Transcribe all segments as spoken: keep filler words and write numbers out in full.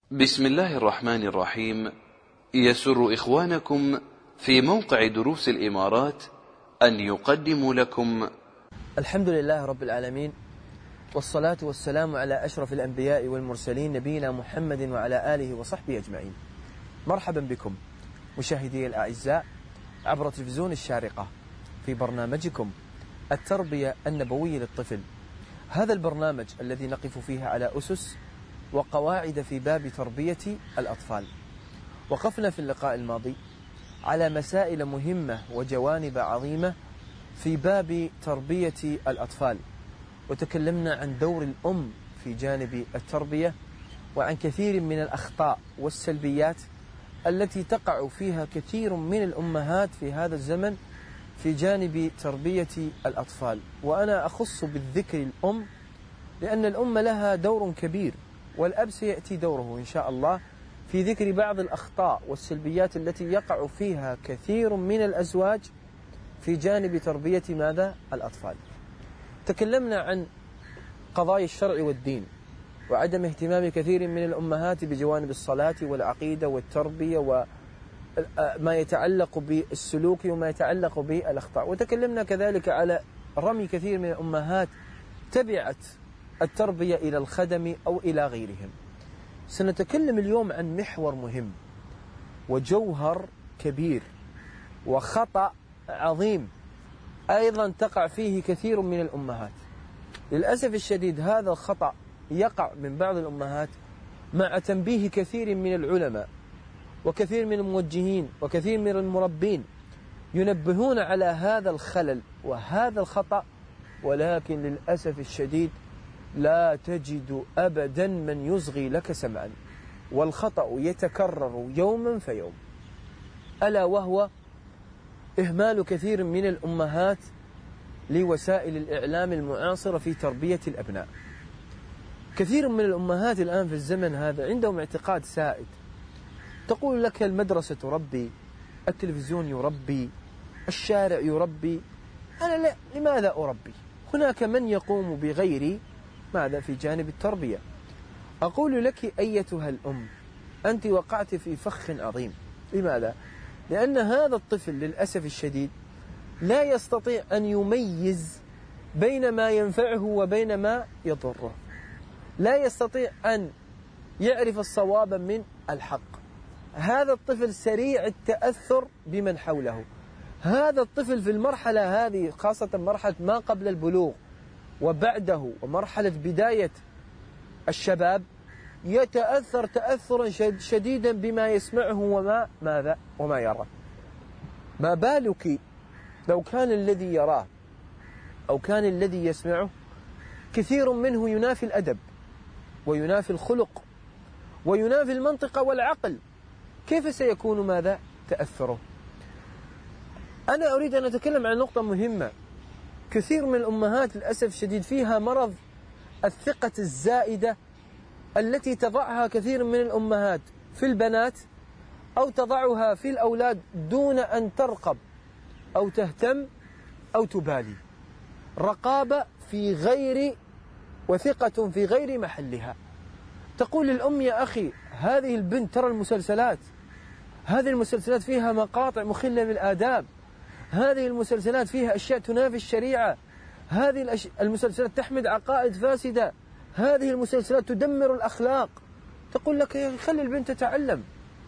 بسم الله الرحمن الرحيم. يسر إخوانكم في موقع دروس الإمارات أن يقدموا لكم الحمد لله رب العالمين، والصلاة والسلام على أشرف الأنبياء والمرسلين نبينا محمد وعلى آله وصحبه أجمعين. مرحبا بكم مشاهدي الأعزاء عبر تلفزيون الشارقة في برنامجكم التربية النبوية للطفل. هذا البرنامج الذي نقف فيه على أسس وقواعد في باب تربية الأطفال. وقفنا في اللقاء الماضي على مسائل مهمة وجوانب عظيمة في باب تربية الأطفال، وتكلمنا عن دور الأم في جانب التربية، وعن كثير من الأخطاء والسلبيات التي تقع فيها كثير من الأمهات في هذا الزمن في جانب تربية الأطفال. وأنا أخص بالذكر الأم لأن الأم لها دور كبير، والأب سيأتي دوره إن شاء الله في ذكر بعض الأخطاء والسلبيات التي يقع فيها كثير من الأزواج في جانب تربية ماذا؟ الأطفال. تكلمنا عن قضايا الشرع والدين، وعدم اهتمام كثير من الأمهات بجوانب الصلاة والعقيدة والتربية وما يتعلق بالسلوك وما يتعلق بالأخطاء. وتكلمنا كذلك على رمي كثير من الأمهات تبعت التربية إلى الخدم أو إلى غيرهم. سنتكلم اليوم عن محور مهم وجوهر كبير وخطأ عظيم أيضا تقع فيه كثير من الأمهات. للأسف الشديد هذا الخطأ يقع من بعض الأمهات مع تنبيه كثير من العلماء وكثير من الموجهين وكثير من المربين، ينبهون على هذا الخلل وهذا الخطأ، ولكن للأسف الشديد لا تجد أبدا من يصغي لك سمعا، والخطأ يتكرر يوما فيوم، ألا وهو إهمال كثير من الأمهات لوسائل الإعلام المعاصرة في تربية الأبناء. كثير من الأمهات الآن في الزمن هذا عندهم اعتقاد سائد، تقول لك المدرسة تربي، التلفزيون يربي، الشارع يربي، أنا لا، لماذا أربي؟ هناك من يقوم بغيري ماذا في جانب التربية. أقول لك أيتها الأم، أنت وقعت في فخ عظيم. لماذا؟ لأن هذا الطفل للأسف الشديد لا يستطيع أن يميز بين ما ينفعه وبين ما يضره، لا يستطيع أن يعرف الصواب من الحق. هذا الطفل سريع التأثر بمن حوله. هذا الطفل في المرحلة هذه، خاصة مرحلة ما قبل البلوغ وبعده ومرحلة بداية الشباب، يتأثر تأثرا شديدا بما يسمعه وما ماذا وما يرى. ما بالك لو كان الذي يراه أو كان الذي يسمعه كثير منه ينافي الأدب وينافي الخلق وينافي المنطق والعقل، كيف سيكون ماذا تأثره؟ أنا أريد أن أتكلم عن نقطة مهمة. كثير من الأمهات للأسف الشديد فيها مرض الثقة الزائدة التي تضعها كثير من الأمهات في البنات أو تضعها في الأولاد دون أن ترقب أو تهتم أو تبالي. رقابة في غير وثقة في غير محلها. تقول للأم يا أخي هذه البنت ترى المسلسلات، هذه المسلسلات فيها مقاطع مخلة بالآداب، هذه المسلسلات فيها أشياء تنافي الشريعة، هذه المسلسلات تحمل عقائد فاسدة، هذه المسلسلات تدمر الأخلاق. تقول لك يا أخي خلي البنت تتعلم.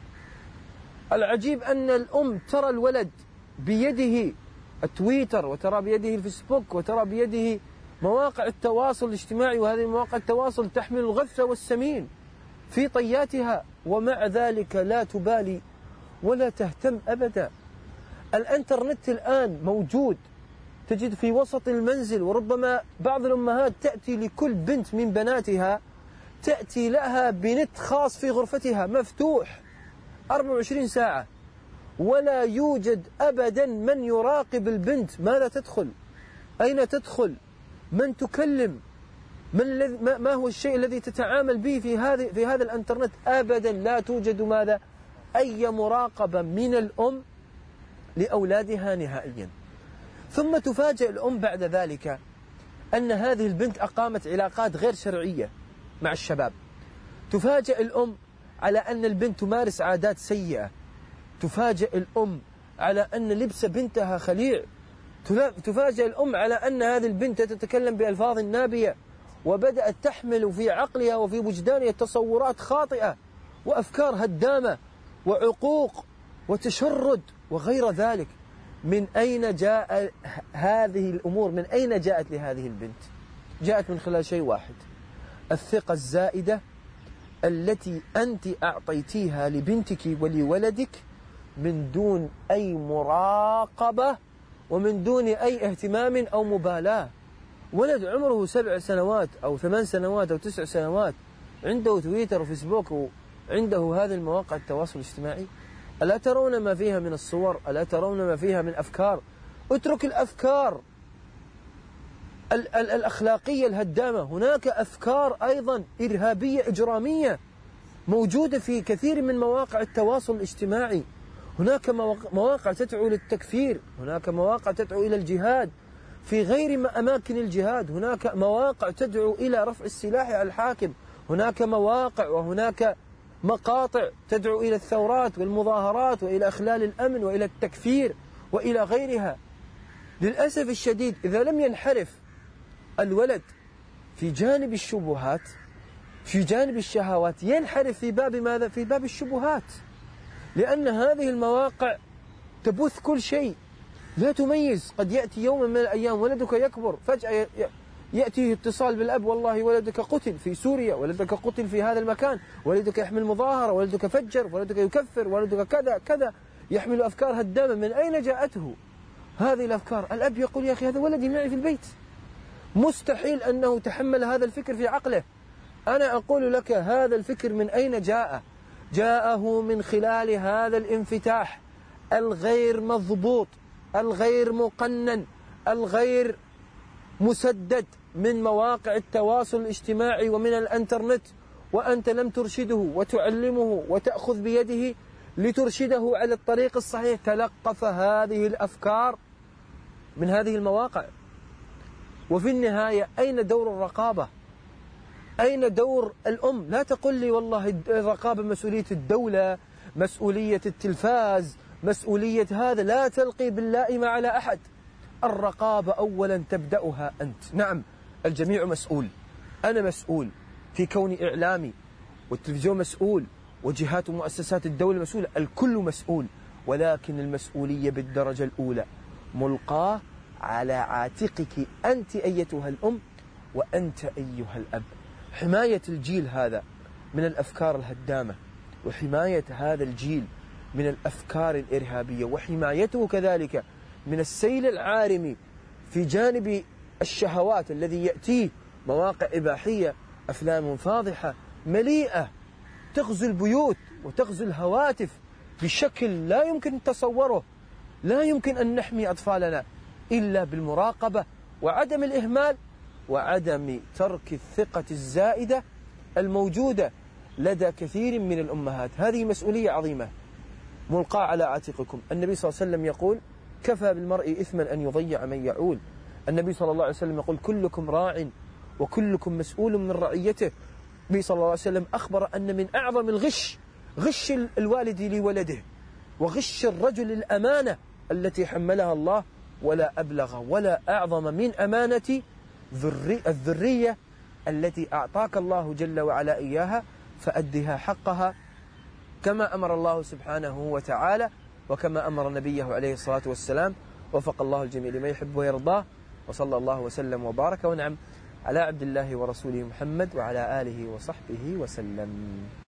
العجيب أن الأم ترى الولد بيده التويتر، وترى بيده الفيسبوك، وترى بيده مواقع التواصل الاجتماعي، وهذه مواقع التواصل تحمل الغث والسمين في طياتها، ومع ذلك لا تبالي ولا تهتم أبدا. الانترنت الآن موجود، تجد في وسط المنزل، وربما بعض الأمهات تأتي لكل بنت من بناتها تأتي لها بنت خاص في غرفتها مفتوح أربعة وعشرين ساعة، ولا يوجد أبدا من يراقب البنت ماذا تدخل، أين تدخل، من تكلم، من الذي ما هو الشيء الذي تتعامل به في هذه في هذا الانترنت. أبدا لا توجد ماذا أي مراقبة من الأم لأولادها نهائيا. ثم تفاجأ الأم بعد ذلك أن هذه البنت أقامت علاقات غير شرعية مع الشباب. تفاجأ الأم على أن البنت تمارس عادات سيئة، تفاجئ الأم على أن لبس بنتها خليع، تفاجئ الأم على أن هذه البنت تتكلم بألفاظ نابية، وبدأت تحمل في عقلها وفي وجدانها تصورات خاطئة وأفكار هدامة وعقوق وتشرد وغير ذلك. من أين جاء هذه الأمور؟ من أين جاءت لهذه البنت؟ جاءت من خلال شيء واحد: الثقة الزائدة التي أنت أعطيتيها لبنتك ولولدك من دون أي مراقبة ومن دون أي اهتمام أو مبالاة. ولد عمره سبع سنوات أو ثمان سنوات أو تسع سنوات عنده تويتر وفيسبوك وعنده هذه المواقع التواصل الاجتماعي، ألا ترون ما فيها من الصور؟ ألا ترون ما فيها من أفكار؟ اترك الأفكار ال ال الأخلاقية الهدامة، هناك أفكار أيضا إرهابية إجرامية موجودة في كثير من مواقع التواصل الاجتماعي. هناك مواقع تدعو للتكفير، هناك مواقع تدعو إلى الجهاد في غير أماكن الجهاد، هناك مواقع تدعو إلى رفع السلاح على الحاكم، هناك مواقع وهناك مقاطع تدعو إلى الثورات والمظاهرات وإلى إخلال الأمن وإلى التكفير وإلى غيرها. للأسف الشديد إذا لم ينحرف الولد في جانب الشبهات، في جانب الشهوات، ينحرف في باب ماذا؟ في باب الشبهات، لأن هذه المواقع تبث كل شيء، لا تميز. قد يأتي يوم من الأيام ولدك يكبر، فجأة يأتيه اتصال بالأب: والله ولدك قتل في سوريا، ولدك قتل في هذا المكان، ولدك يحمل مظاهرة، ولدك فجر، ولدك يكفر، ولدك كذا كذا، يحمل أفكار هدامة. من أين جاءته هذه الأفكار؟ الأب يقول: يا أخي هذا ولدي معي في البيت، مستحيل أنه تحمل هذا الفكر في عقله. أنا أقول لك هذا الفكر من أين جاء؟ جاءه من خلال هذا الانفتاح الغير مضبوط، الغير مقنن، الغير مسدد من مواقع التواصل الاجتماعي ومن الانترنت، وأنت لم ترشده وتعلمه وتأخذ بيده لترشده على الطريق الصحيح. تلقف هذه الأفكار من هذه المواقع. وفي النهاية أين دور الرقابة؟ أين دور الأم؟ لا تقل لي والله الرقابة مسؤولية الدولة، مسؤولية التلفاز، مسؤولية هذا. لا تلقي باللائمة على أحد. الرقابة أولا تبدأها أنت. نعم الجميع مسؤول، أنا مسؤول في كوني إعلامي، والتلفزيون مسؤول، وجهات ومؤسسات الدولة مسؤولة، الكل مسؤول، ولكن المسؤولية بالدرجة الأولى ملقاة على عاتقك أنت أيتها الأم وأنت أيها الأب. حماية الجيل هذا من الأفكار الهدامة، وحماية هذا الجيل من الأفكار الإرهابية، وحمايته كذلك من السيل العارم في جانب الشهوات الذي يأتيه مواقع إباحية، أفلام فاضحة مليئة تغزو البيوت وتغزو الهواتف بشكل لا يمكن تصوره. لا يمكن أن نحمي أطفالنا إلا بالمراقبة وعدم الإهمال وعدم ترك الثقة الزائدة الموجودة لدى كثير من الأمهات. هذه مسؤولية عظيمة ملقاة على عاتقكم. النبي صلى الله عليه وسلم يقول: كفى بالمرء إثما أن يضيع من يعول. النبي صلى الله عليه وسلم يقول: كلكم راع وكلكم مسؤول من رعيته. النبي صلى الله عليه وسلم أخبر أن من أعظم الغش غش الوالد لولده، وغش الرجل الأمانة التي حملها الله، ولا أبلغ ولا أعظم من أمانة الذرية التي أعطاك الله جل وعلا إياها، فأدها حقها كما أمر الله سبحانه وتعالى وكما أمر نبيه عليه الصلاة والسلام. وفق الله الجميع لما يحب ويرضاه، وصلى الله وسلم وبارك ونعم على عبد الله ورسوله محمد وعلى آله وصحبه وسلم.